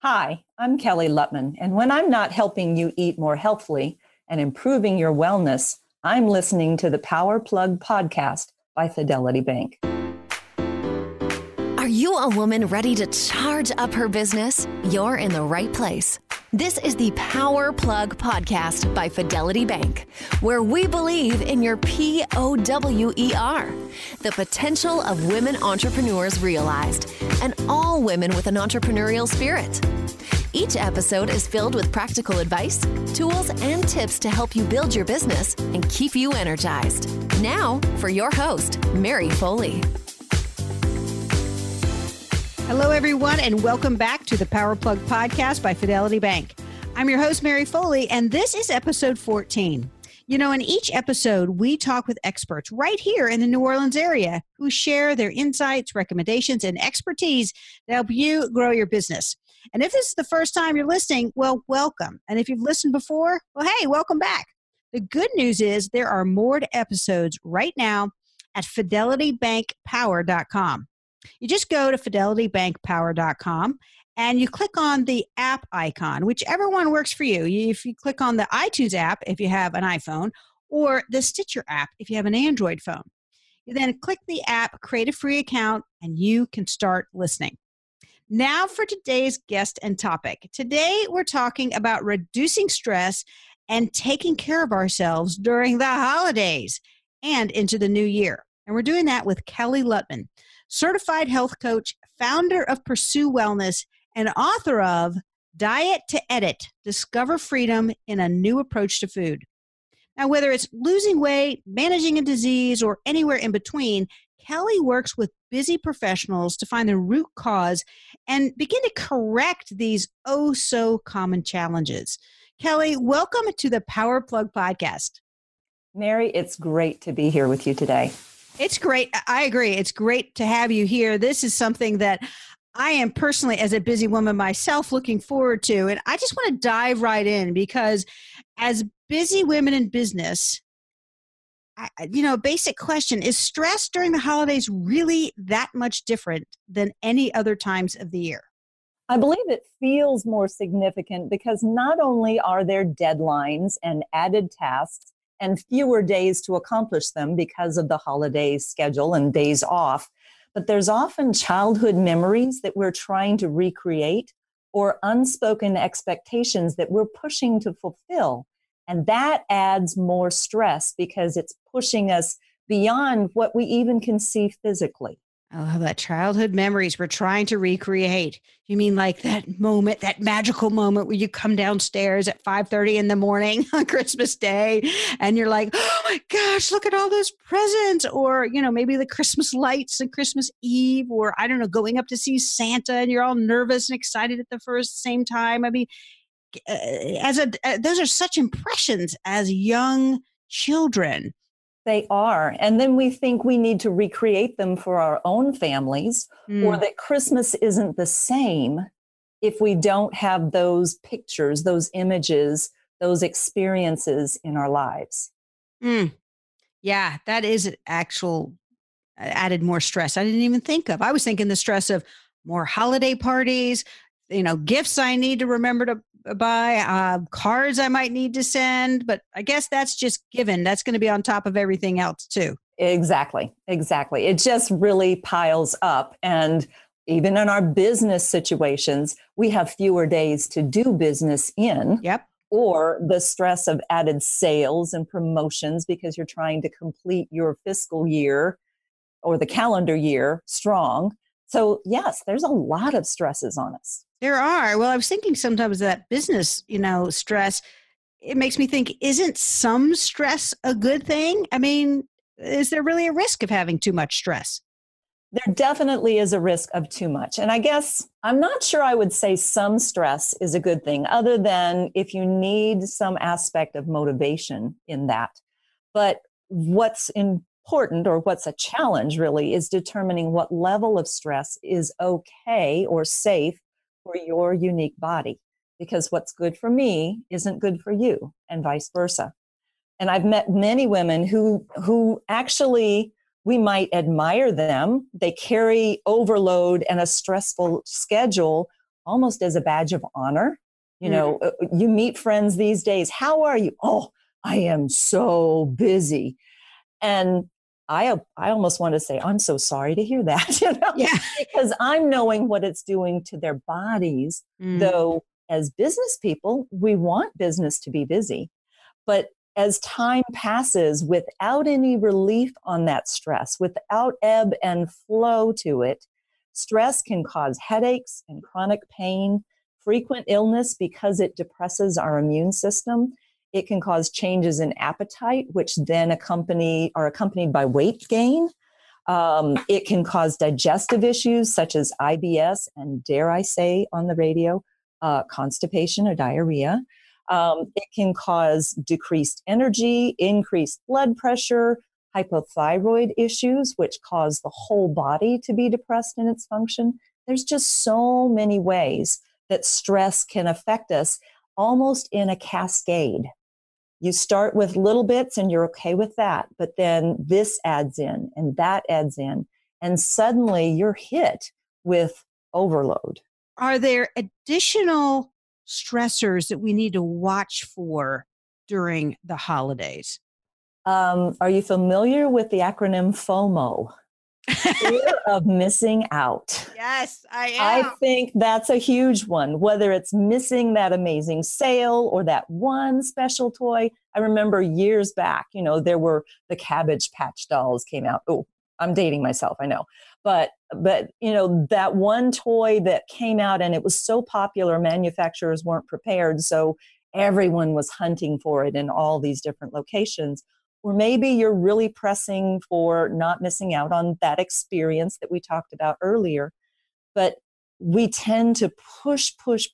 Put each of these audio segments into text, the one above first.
Hi, I'm Kelly Lutman, and when I'm not helping you eat more healthily and improving your wellness, I'm listening to the Power Plug podcast by Fidelity Bank. Are you a woman ready to charge up her business? You're in the right place. This is the Power Plug podcast by Fidelity Bank, where we believe in your POWER, the potential of women entrepreneurs realized, and all women with an entrepreneurial spirit. Each episode is filled with practical advice, tools, and tips to help you build your business and keep you energized. Now, for your host, Mary Foley. Hello, everyone, and welcome back to the Power Plug podcast by Fidelity Bank. I'm your host, Mary Foley, and this is episode 14. You know, in each episode, we talk with experts right here in the New Orleans area who share their insights, recommendations, and expertise to help you grow your business. And if this is the first time you're listening, well, welcome. And if you've listened before, well, hey, welcome back. The good news is there are more episodes right now at fidelitybankpower.com. You just go to fidelitybankpower.com and you click on the app icon, whichever one works for you. If you click on the iTunes app, if you have an iPhone, or the Stitcher app, if you have an Android phone. You then click the app, create a free account, and you can start listening. Now for today's guest and topic. Today, we're talking about reducing stress and taking care of ourselves during the holidays and into the new year. And we're doing that with Kelly Lutman, certified health coach, founder of Pursue Wellness, and author of Diet to Edit, Discover Freedom in a New Approach to Food. Now, whether it's losing weight, managing a disease, or anywhere in between, Kelly works with busy professionals to find the root cause and begin to correct these oh-so-common challenges. Kelly, welcome to the Power Plug podcast. Mary, it's great to be here with you today. It's great. I agree. It's great to have you here. This is something that I am personally, as a busy woman myself, looking forward to. And I just want to dive right in because as busy women in business, basic question, is stress during the holidays really that much different than any other times of the year? I believe it feels more significant because not only are there deadlines and added tasks and fewer days to accomplish them because of the holiday schedule and days off, but there's often childhood memories that we're trying to recreate or unspoken expectations that we're pushing to fulfill. And that adds more stress because it's pushing us beyond what we even can see physically. Oh, that childhood memories we're trying to recreate. You mean like that moment, that magical moment where you come downstairs at 5:30 in the morning on Christmas Day and you're like, oh my gosh, look at all those presents. Or, maybe the Christmas lights and Christmas Eve, or I don't know, going up to see Santa and you're all nervous and excited at the same time. I mean, those are such impressions as young children. They are. And then we think we need to recreate them for our own families, or that Christmas isn't the same if we don't have those pictures, those images, those experiences in our lives. Yeah, that is actual added more stress I didn't even think of. I was thinking the stress of more holiday parties, gifts I need to remember to buy, cards I might need to send, but I guess that's just given. That's going to be on top of everything else too. Exactly. It just really piles up. And even in our business situations, we have fewer days to do business in. Yep. Or the stress of added sales and promotions because you're trying to complete your fiscal year or the calendar year strong. So yes, there's a lot of stresses on us. There are. Well, I was thinking sometimes that business, stress, it makes me think, isn't some stress a good thing? I mean, is there really a risk of having too much stress? There definitely is a risk of too much. And I guess I'm not sure I would say some stress is a good thing, other than if you need some aspect of motivation in that. But what's important, or what's a challenge really, is determining what level of stress is okay or safe for your unique body, because what's good for me isn't good for you, and vice versa. And I've met many women who actually, we might admire them. They carry overload and a stressful schedule almost as a badge of honor. You meet friends these days. How are you? Oh, I am so busy. And I almost want to say, I'm so sorry to hear that, Yeah. because I'm knowing what it's doing to their bodies. Though as business people, we want business to be busy. But as time passes, without any relief on that stress, without ebb and flow to it, stress can cause headaches and chronic pain, frequent illness because it depresses our immune system. It can cause changes in appetite, which then are accompanied by weight gain. It can cause digestive issues such as IBS and, dare I say on the radio, constipation or diarrhea. It can cause decreased energy, increased blood pressure, hypothyroid issues, which cause the whole body to be depressed in its function. There's just so many ways that stress can affect us, almost in a cascade. You start with little bits and you're okay with that, but then this adds in and that adds in, and suddenly you're hit with overload. Are there additional stressors that we need to watch for during the holidays? Are you familiar with the acronym FOMO? Fear of missing out. Yes, I am. I think that's a huge one, whether it's missing that amazing sale or that one special toy. I remember years back, there were the Cabbage Patch dolls came out. Oh, I'm dating myself, I know. But that one toy that came out and it was so popular, manufacturers weren't prepared. So everyone was hunting for it in all these different locations. Or maybe you're really pressing for not missing out on that experience that we talked about earlier. But we tend to push,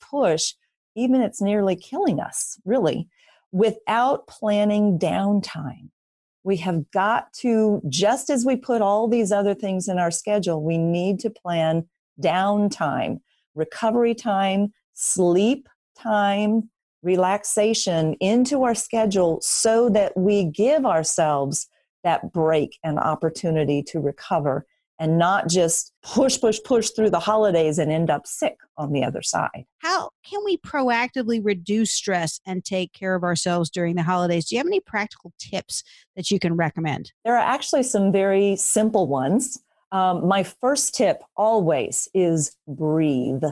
even it's nearly killing us, really, without planning downtime. We have got to, just as we put all these other things in our schedule, we need to plan downtime, recovery time, sleep time, relaxation into our schedule so that we give ourselves that break and opportunity to recover and not just push through the holidays and end up sick on the other side. How can we proactively reduce stress and take care of ourselves during the holidays? Do you have any practical tips that you can recommend? There are actually some very simple ones. My first tip always is breathe.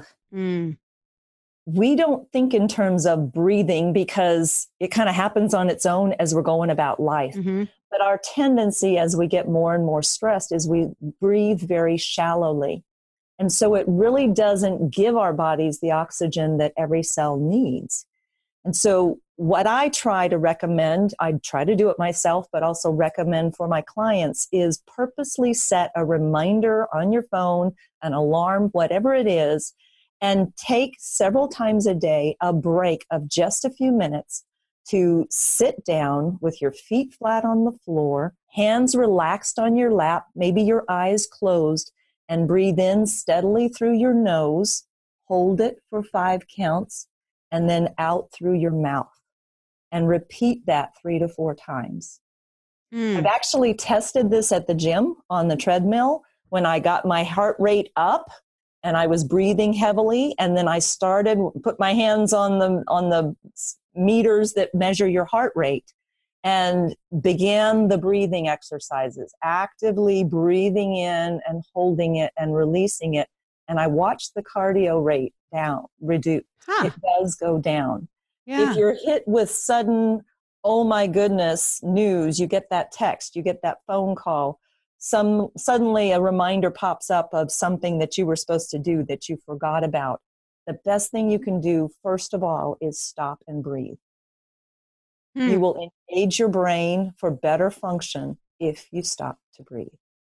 We don't think in terms of breathing because it kind of happens on its own as we're going about life. But our tendency as we get more and more stressed is we breathe very shallowly. And so it really doesn't give our bodies the oxygen that every cell needs. And so what I try to recommend, I try to do it myself, but also recommend for my clients, is purposely set a reminder on your phone, an alarm, whatever it is, and take several times a day a break of just a few minutes to sit down with your feet flat on the floor, hands relaxed on your lap, maybe your eyes closed, and breathe in steadily through your nose, hold it for 5 counts, and then out through your mouth. And repeat that 3 to 4 times. I've actually tested this at the gym on the treadmill when I got my heart rate up and I was breathing heavily, and then I put my hands on the meters that measure your heart rate and began the breathing exercises, actively breathing in and holding it and releasing it. And I watched the cardio rate reduce. It does go down. Yeah. If you're hit with sudden, oh my goodness, news, you get that text, you get that phone call, suddenly a reminder pops up of something that you were supposed to do that you forgot about. The best thing you can do, first of all, is stop and breathe. You will engage your brain for better function if you stop to breathe.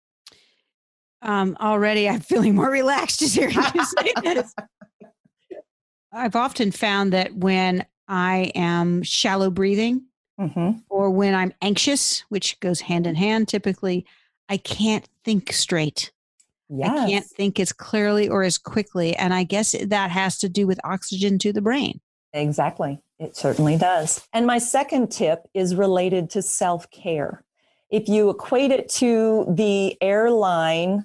Already I'm feeling more relaxed just hearing you say this. I've often found that when I am shallow breathing or when I'm anxious, which goes hand in hand typically, I can't think straight. Yes. I can't think as clearly or as quickly. And I guess that has to do with oxygen to the brain. Exactly. It certainly does. And my second tip is related to self-care. If you equate it to the airline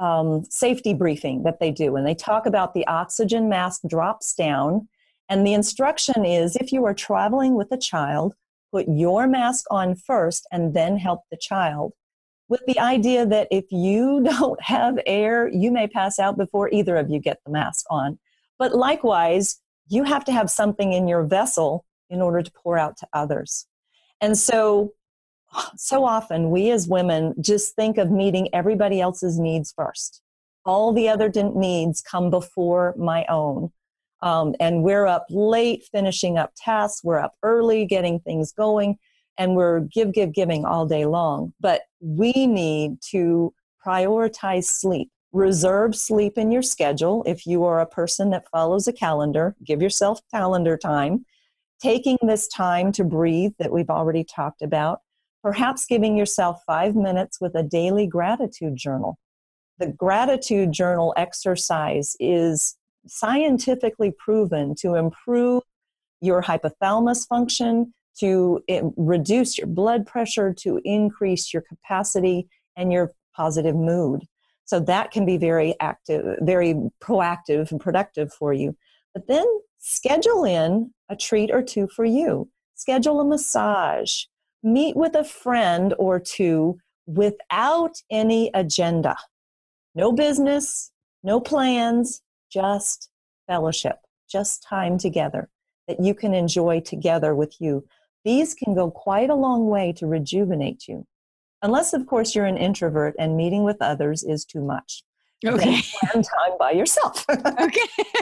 safety briefing that they do, and they talk about the oxygen mask drops down. And the instruction is, if you are traveling with a child, put your mask on first and then help the child, with the idea that if you don't have air, you may pass out before either of you get the mask on. But likewise, you have to have something in your vessel in order to pour out to others. And so often we as women just think of meeting everybody else's needs first. All the other needs come before my own. And we're up late finishing up tasks. We're up early getting things going. And we're giving all day long. But we need to prioritize sleep. Reserve sleep in your schedule. If you are a person that follows a calendar, give yourself calendar time. Taking this time to breathe that we've already talked about. Perhaps giving yourself 5 minutes with a daily gratitude journal. The gratitude journal exercise is scientifically proven to improve your hypothalamus function, to reduce your blood pressure, to increase your capacity and your positive mood. So that can be very active, very proactive and productive for you. But then schedule in a treat or two for you. Schedule a massage. Meet with a friend or two without any agenda. No business, no plans, just fellowship, just time together that you can enjoy together with you. These can go quite a long way to rejuvenate you. Unless, of course, you're an introvert and meeting with others is too much. Okay. Then plan time by yourself. Okay.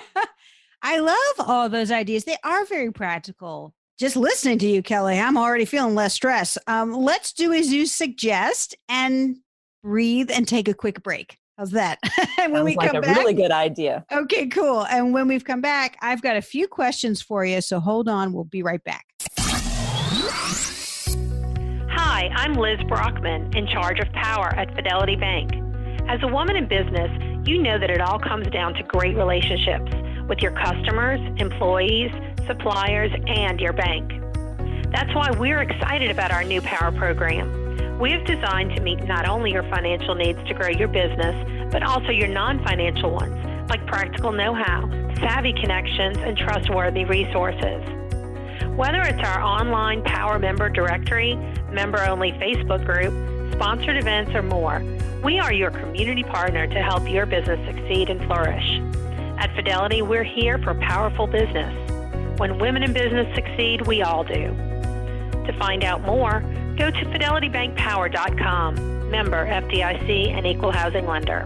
I love all those ideas. They are very practical. Just listening to you, Kelly, I'm already feeling less stress. Let's do as you suggest and breathe and take a quick break. How's that? And when Sounds we like come a back, really good idea. okay, cool. And when we've come back, I've got a few questions for you. So hold on. We'll be right back. Hi, I'm Liz Brockman, in charge of power at Fidelity Bank. As a woman in business, you know that it all comes down to great relationships with your customers, employees, suppliers, and your bank. That's why we're excited about our new Power program. We have designed to meet not only your financial needs to grow your business, but also your non-financial ones, like practical know-how, savvy connections, and trustworthy resources. Whether it's our online Power member directory, member-only Facebook group, sponsored events, or more, we are your community partner to help your business succeed and flourish. At Fidelity, we're here for powerful business. When women in business succeed, we all do. To find out more, go to fidelitybankpower.com. Member FDIC and equal housing lender.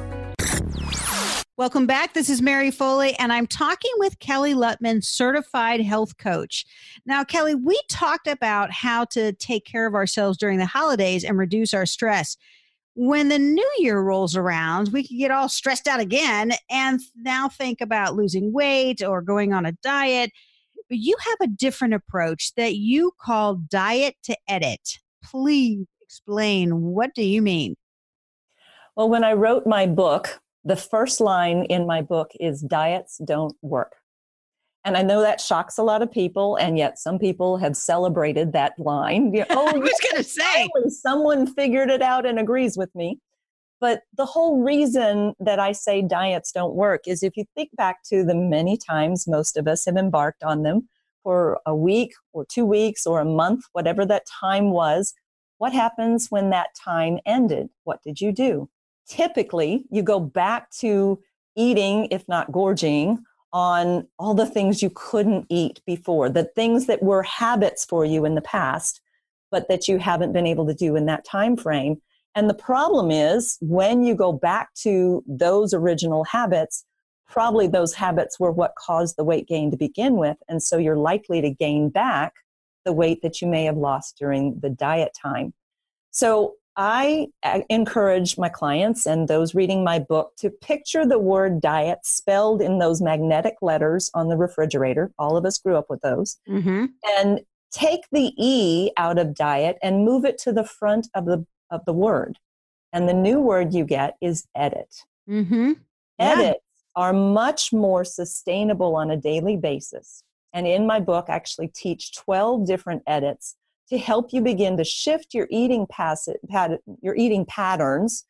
Welcome back. This is Mary Foley, and I'm talking with Kelly Lutman, certified health coach. Now, Kelly, we talked about how to take care of ourselves during the holidays and reduce our stress. When the new year rolls around, we can get all stressed out again and now think about losing weight or going on a diet. But you have a different approach that you call diet to edit. Please explain. What do you mean? Well, when I wrote my book, the first line in my book is diets don't work. And I know that shocks a lot of people, and yet some people have celebrated that line. I was going to say. Someone figured it out and agrees with me. But the whole reason that I say diets don't work is if you think back to the many times most of us have embarked on them for a week or 2 weeks or a month, whatever that time was, what happens when that time ended? What did you do? Typically, you go back to eating, if not gorging, on all the things you couldn't eat before, the things that were habits for you in the past, but that you haven't been able to do in that time frame. And the problem is when you go back to those original habits, probably those habits were what caused the weight gain to begin with. And so you're likely to gain back the weight that you may have lost during the diet time. So I encourage my clients and those reading my book to picture the word diet spelled in those magnetic letters on the refrigerator. All of us grew up with those. Mm-hmm. And take the E out of diet and move it to the front of the word. And the new word you get is edit. Mm-hmm. Yeah. Edits are much more sustainable on a daily basis. And in my book, I actually teach 12 different edits to help you begin to shift your eating patterns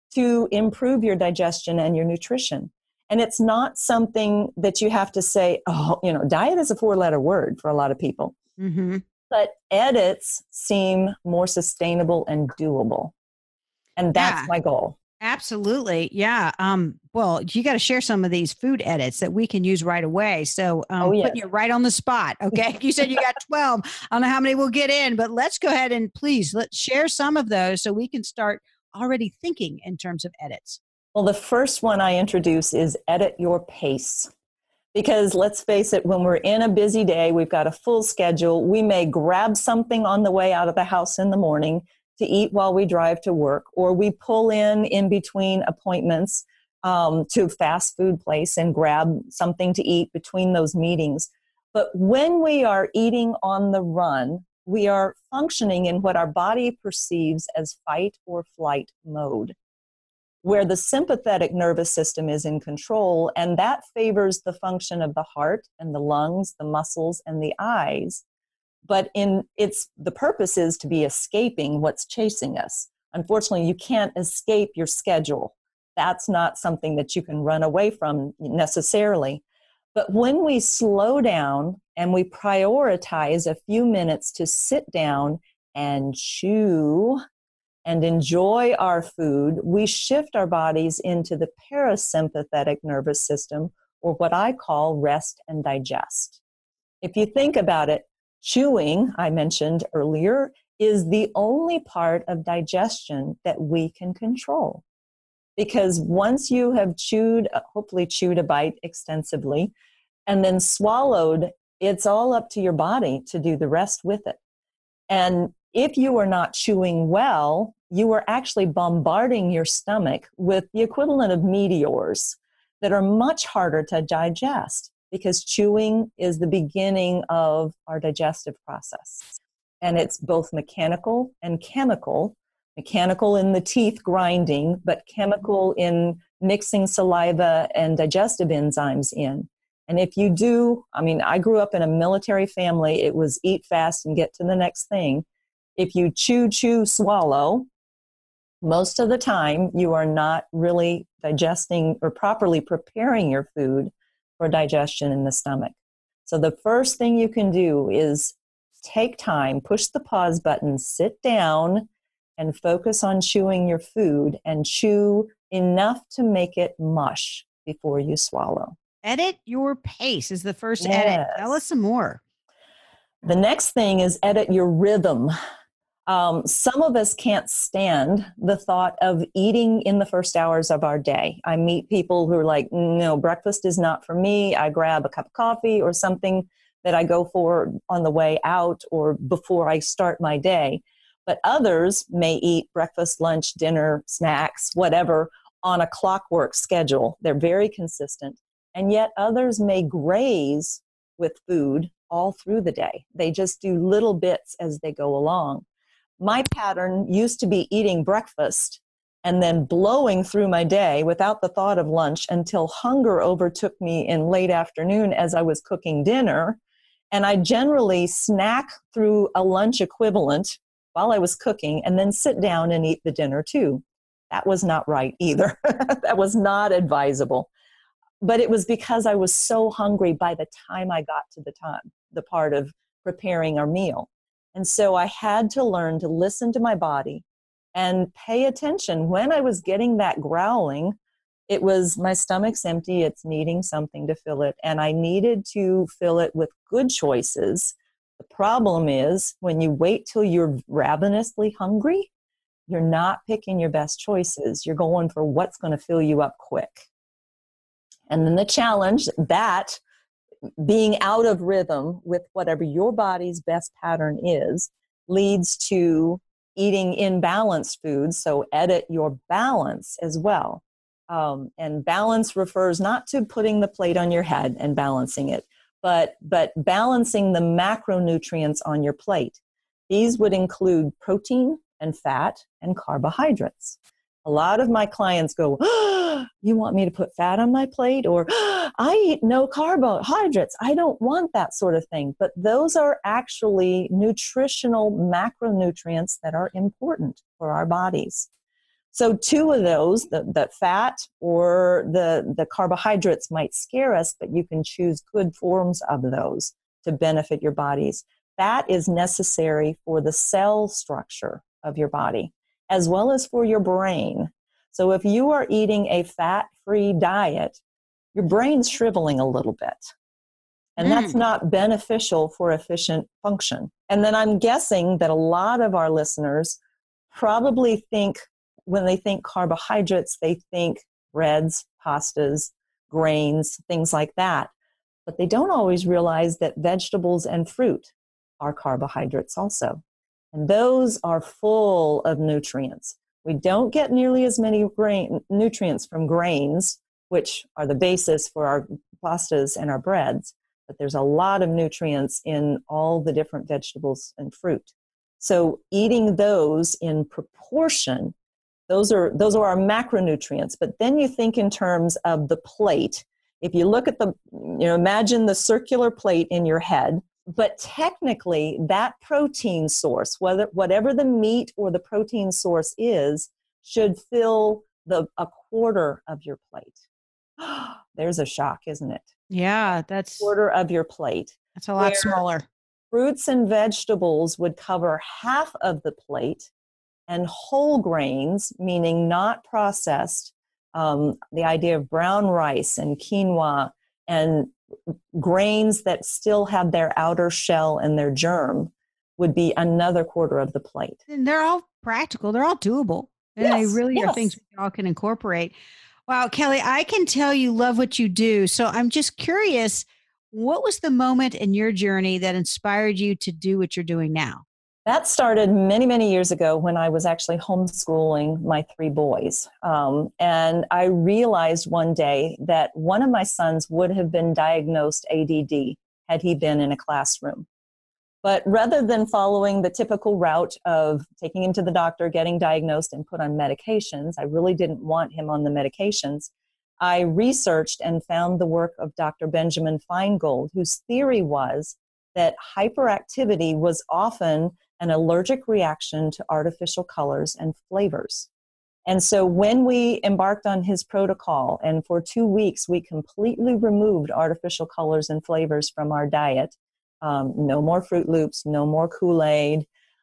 to improve your digestion and your nutrition. And it's not something that you have to say, oh, diet is a 4-letter word for a lot of people. Mm-hmm. But edits seem more sustainable and doable. And that's my goal. Absolutely. Yeah. Well, you got to share some of these food edits that we can use right away. So putting you right on the spot. Okay. You said you got 12. I don't know how many we'll get in, but let's go ahead and let's share some of those so we can start already thinking in terms of edits. Well, the first one I introduce is edit your pace. Because let's face it, when we're in a busy day, we've got a full schedule. We may grab something on the way out of the house in the morning to eat while we drive to work, or we pull in between appointments to a fast food place and grab something to eat between those meetings. But when we are eating on the run, we are functioning in what our body perceives as fight or flight mode, where the sympathetic nervous system is in control, and that favors the function of the heart and the lungs, the muscles, and the eyes. But the purpose is to be escaping what's chasing us. Unfortunately, you can't escape your schedule. That's not something that you can run away from necessarily. But when we slow down and we prioritize a few minutes to sit down and chew and enjoy our food, we shift our bodies into the parasympathetic nervous system, or what I call rest and digest. If you think about it, chewing, I mentioned earlier, is the only part of digestion that we can control. Because once you have hopefully chewed a bite extensively, and then swallowed, it's all up to your body to do the rest with it. And if you are not chewing well, you are actually bombarding your stomach with the equivalent of meteors that are much harder to digest, because chewing is the beginning of our digestive process. And it's both mechanical and chemical. Mechanical in the teeth grinding, but chemical in mixing saliva and digestive enzymes in. And if you do, I grew up in a military family. It was eat fast and get to the next thing. If you chew, swallow, most of the time you are not really digesting or properly preparing your food for digestion in the stomach. So the first thing you can do is take time, push the pause button, sit down, and focus on chewing your food, and chew enough to make it mush before you swallow. Edit your pace is the first edit. Tell us some more. The next thing is edit your rhythm. Some of us can't stand the thought of eating in the first hours of our day. I meet people who are like, no, breakfast is not for me. I grab a cup of coffee or something that I go for on the way out or before I start my day. But others may eat breakfast, lunch, dinner, snacks, whatever, on a clockwork schedule. They're very consistent. And yet others may graze with food all through the day. They just do little bits as they go along. My pattern used to be eating breakfast and then blowing through my day without the thought of lunch until hunger overtook me in late afternoon as I was cooking dinner. And I generally snack through a lunch equivalent while I was cooking and then sit down and eat the dinner too. That was not right either. That was not advisable. But it was because I was so hungry by the time I got to the part of preparing our meal. And so I had to learn to listen to my body and pay attention. When I was getting that growling, it was my stomach's empty, it's needing something to fill it, and I needed to fill it with good choices. The problem is when you wait till you're ravenously hungry, you're not picking your best choices. You're going for what's going to fill you up quick. And then the challenge, that being out of rhythm with whatever your body's best pattern is, leads to eating imbalanced foods. So edit your balance as well. And balance refers not to putting the plate on your head and balancing it, but balancing the macronutrients on your plate. These would include protein and fat and carbohydrates. A lot of my clients go, oh, you want me to put fat on my plate? Or I eat no carbohydrates. I don't want that sort of thing. But those are actually nutritional macronutrients that are important for our bodies. So two of those, the fat or the carbohydrates might scare us, but you can choose good forms of those to benefit your bodies. Fat is necessary for the cell structure of your body, as well as for your brain. So if you are eating a fat-free diet, your brain's shriveling a little bit. And that's not beneficial for efficient function. And then I'm guessing that a lot of our listeners probably think, when they think carbohydrates, they think breads, pastas, grains, things like that. But they don't always realize that vegetables and fruit are carbohydrates also. And those are full of nutrients. We don't get nearly as many nutrients from grains, which are the basis for our pastas and our breads. But there's a lot of nutrients in all the different vegetables and fruit. So eating those in proportion, those are our macronutrients. But then you think in terms of the plate. If you look at imagine the circular plate in your head, but technically that protein source, whatever the meat or the protein source is, should fill a quarter of your plate. There's a shock, isn't it? Yeah, that's quarter of your plate. That's a lot smaller. Fruits and vegetables would cover half of the plate, and whole grains, meaning not processed, the idea of brown rice and quinoa and grains that still have their outer shell and their germ, would be another quarter of the plate. And they're all practical. They're all doable. And they really are things we all can incorporate. Wow, Kelly, I can tell you love what you do. So I'm just curious, what was the moment in your journey that inspired you to do what you're doing now? That started many, many years ago when I was actually homeschooling my 3 boys. And I realized one day that one of my sons would have been diagnosed ADD had he been in a classroom. But rather than following the typical route of taking him to the doctor, getting diagnosed and put on medications, I really didn't want him on the medications. I researched and found the work of Dr. Benjamin Feingold, whose theory was that hyperactivity was often an allergic reaction to artificial colors and flavors. And so when we embarked on his protocol, and for 2 weeks, we completely removed artificial colors and flavors from our diet. No more Fruit Loops, no more Kool-Aid,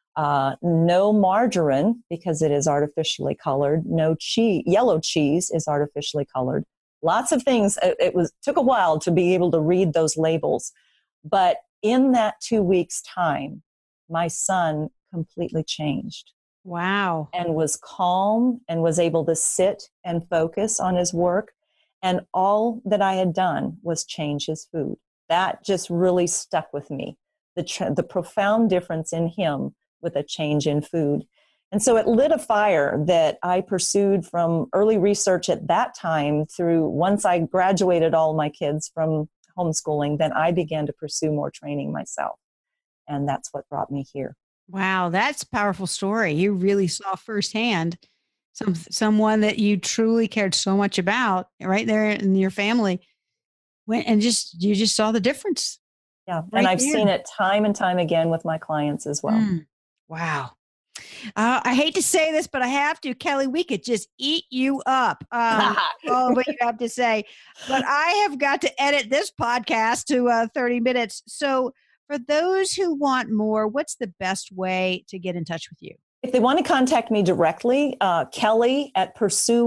no margarine because it is artificially colored, no cheese, yellow cheese is artificially colored. Lots of things. Took a while to be able to read those labels. But in that 2 weeks' time, my son completely changed. Wow. And was calm and was able to sit and focus on his work. And all that I had done was change his food. That just really stuck with me, the profound difference in him with a change in food. And so it lit a fire that I pursued from early research at that time through, once I graduated all my kids from homeschooling, then I began to pursue more training myself. And that's what brought me here. Wow, that's a powerful story. You really saw firsthand someone that you truly cared so much about right there in your family. You just saw the difference. Yeah. Right, and I've seen it time and time again with my clients as well. Wow. I hate to say this, but I have to. Kelly, we could just eat you up. What you have to say. But I have got to edit this podcast to 30 minutes. So for those who want more, what's the best way to get in touch with you? If they want to contact me directly, Kelly at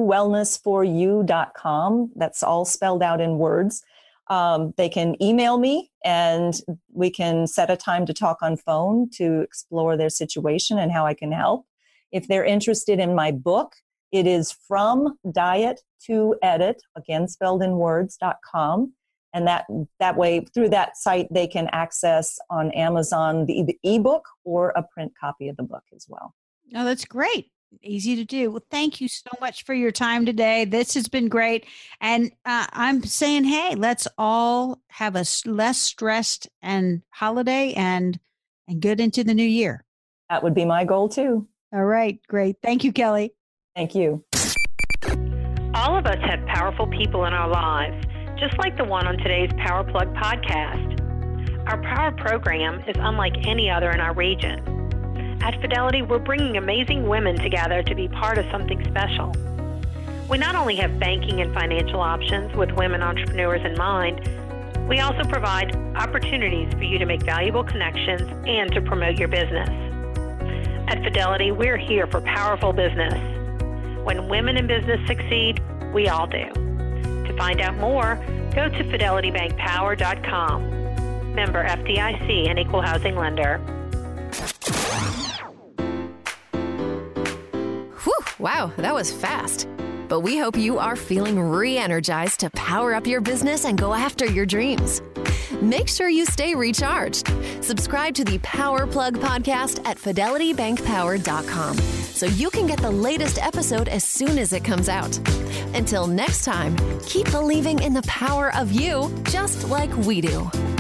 pursuewellnessforyou.com. That's all spelled out in words. They can email me and we can set a time to talk on phone to explore their situation and how I can help. If they're interested in my book, it is From Diet to Edit, again spelled in words.com. And that way, through that site, they can access on Amazon the ebook or a print copy of the book as well. Oh, that's great. Easy to do. Well, thank you so much for your time today. This has been great. And I'm saying, hey, let's all have a less stressed and holiday and good into the new year. That would be my goal too. All right. Great. Thank you, Kelly. Thank you. All of us have powerful people in our lives, just like the one on today's Power Plug podcast. Our Power program is unlike any other in our region. At Fidelity, we're bringing amazing women together to be part of something special. We not only have banking and financial options with women entrepreneurs in mind, we also provide opportunities for you to make valuable connections and to promote your business. At Fidelity, we're here for powerful business. When women in business succeed, we all do. To find out more, go to fidelitybankpower.com. Member FDIC, an equal housing lender. Whew, wow, that was fast. But we hope you are feeling re-energized to power up your business and go after your dreams. Make sure you stay recharged. Subscribe to the Power Plug podcast at fidelitybankpower.com so you can get the latest episode as soon as it comes out. Until next time, keep believing in the power of you just like we do.